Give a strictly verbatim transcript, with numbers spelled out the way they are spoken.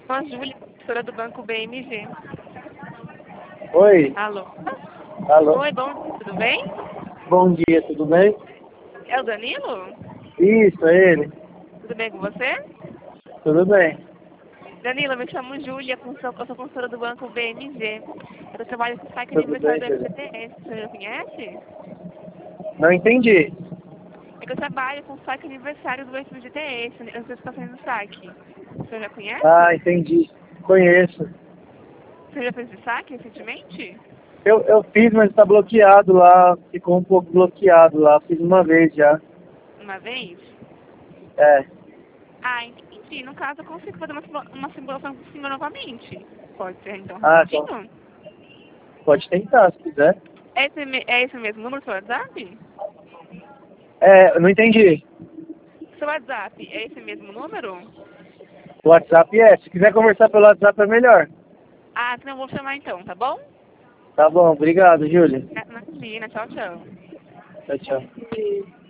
Com a Júlia, professora do Banco B M G. Oi, Alô? alô. Oi, bom, tudo bem? Bom dia, tudo bem? É o Danilo? Isso, é ele. Tudo bem com você? Tudo bem. Danilo, eu me chamo Júlia, eu sou eu sou consultora do Banco B M G. Eu trabalho com o saque Tudo aniversário bem, do Júlia. F G T S. Você já conhece? Não entendi. É que eu trabalho com o saque aniversário do F G T S, as estações do saque. Você já Ah, conhece? entendi. Conheço. Você já fez esse saque recentemente? Eu, eu fiz, mas está bloqueado lá. Ficou um pouco bloqueado lá. Fiz uma vez já. Uma vez? É. Ah, entendi. No caso, eu consigo fazer uma, simula- uma simulação por cima novamente. Pode ser, então, Ah, então rapidinho? pode tentar se quiser. É esse, me- é esse mesmo número do seu WhatsApp? É, eu não entendi. Seu WhatsApp é esse mesmo número? O WhatsApp é. Se quiser conversar pelo WhatsApp é melhor. Ah, então eu vou chamar então, tá bom? Tá bom, obrigado, Júlia. Na- Imagina, tchau, tchau. Tchau, tchau.